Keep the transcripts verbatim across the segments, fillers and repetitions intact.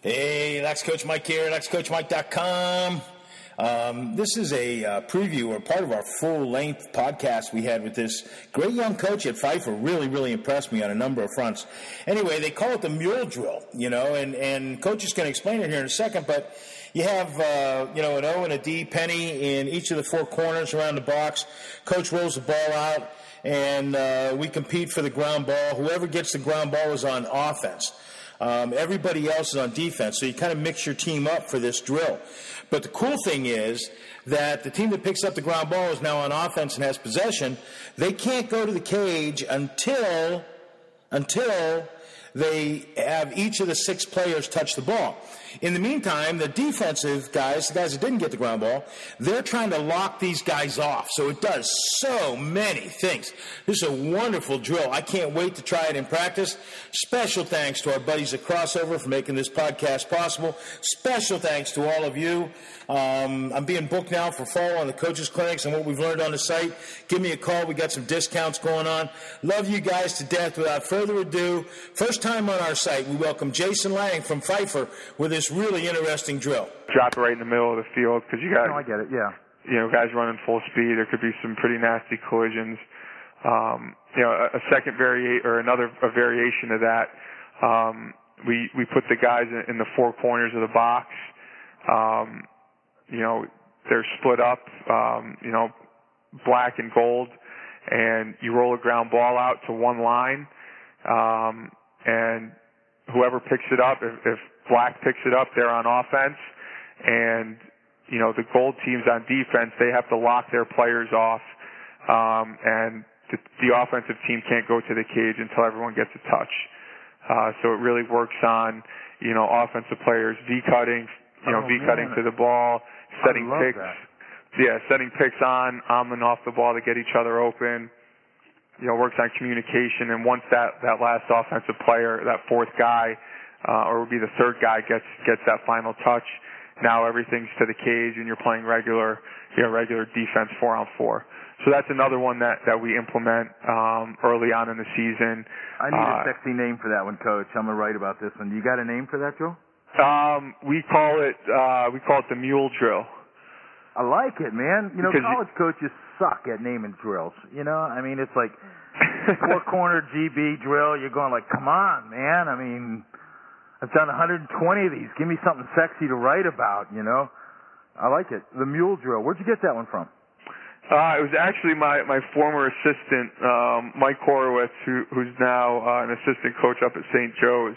Hey, that's Coach Mike here, that's coach mike dot com. Um, this is a uh, preview or part of our full-length podcast we had with this great young coach at Pfeiffer. Really, really impressed me on a number of fronts. Anyway, they call it the mule drill, you know, and, and Coach is going to explain it here in a second, but you have, uh, you know, an O and a D penny in each of the four corners around the box. Coach rolls the ball out, and uh, we compete for the ground ball. Whoever gets the ground ball is on offense. Um, everybody else is on defense, so you kind of mix your team up for this drill. But the cool thing is that the team that picks up the ground ball is now on offense and has possession. They can't go to the cage until until they have each of the six players touch the ball. In the meantime, the defensive guys, the guys that didn't get the ground ball, they're trying to lock these guys off. So it does so many things. This is a wonderful drill. I can't wait to try it in practice. Special thanks to our buddies at Crossover for making this podcast possible. Special thanks to all of you. Um, I'm being booked now for fall on the coaches clinics and what we've learned on the site. Give me a call. We got some discounts going on. Love you guys to death. Without further ado, first time on our site, we welcome Jason Lang from Pfeiffer with this really interesting drill. Drop it right in the middle of the field because you guys, oh, I get it, yeah. You know, guys running full speed. There could be some pretty nasty collisions. Um, you know, a, a second variation or another a variation of that. Um, we we put the guys in, in the four corners of the box. Um, you know, they're split up. Um, you know, black and gold, and you roll a ground ball out to one line, um, and whoever picks it up, if, if black picks it up, they're on offense, and you know the gold team's on defense. They have to lock their players off, um, and the, the offensive team can't go to the cage until everyone gets a touch. Uh, so it really works on you know offensive players V-cutting, you know oh, V-cutting man. to the ball, setting I love picks. That. Yeah, setting picks on, on and off the ball to get each other open. You know, works on communication, and once that, that last offensive player, that fourth guy, uh, or would be the third guy gets, gets that final touch, now everything's to the cage and you're playing regular, you know, regular defense four on four. So that's another one that, that we implement, um, early on in the season. I need uh, a sexy name for that one, Coach. I'm gonna write about this one. You got a name for that drill? Um, we call it, uh, we call it the mule drill. I like it, man. You know, Because college you, coaches suck at naming drills. You know, I mean, it's like four-corner G B drill. You're going like, come on, man. I mean, I've done one hundred twenty of these. Give me something sexy to write about, you know. I like it. The mule drill. Where'd you get that one from? Uh, it was actually my, my former assistant, um, Mike Horowitz, who, who's now uh, an assistant coach up at Saint Joe's.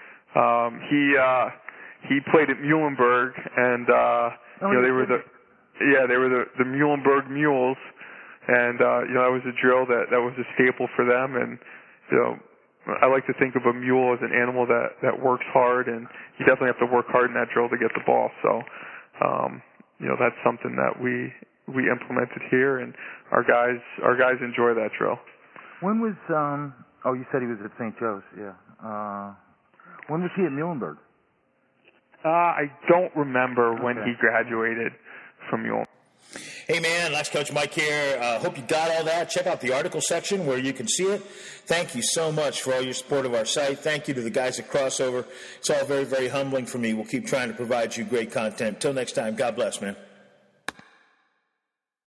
Um, he uh, he played at Muhlenberg, and uh, oh, you know they were the Yeah, they were the, the Muhlenberg Mules, and, uh, you know, that was a drill that, that was a staple for them, and, you know, I like to think of a mule as an animal that, that works hard, and you definitely have to work hard in that drill to get the ball, so, um, you know, that's something that we, we implemented here, and our guys, our guys enjoy that drill. When was, um, oh, you said he was at Saint Joe's, yeah, uh, when was he at Muhlenberg? Uh, I don't remember okay. when he graduated from Mule. Hey, man, that's Coach Mike here. Uh, hope you got all that. Check out the article section where you can see it. Thank you so much for all your support of our site. Thank you to the guys at Crossover. It's all very, very humbling for me. We'll keep trying to provide you great content. Until next time, God bless, man.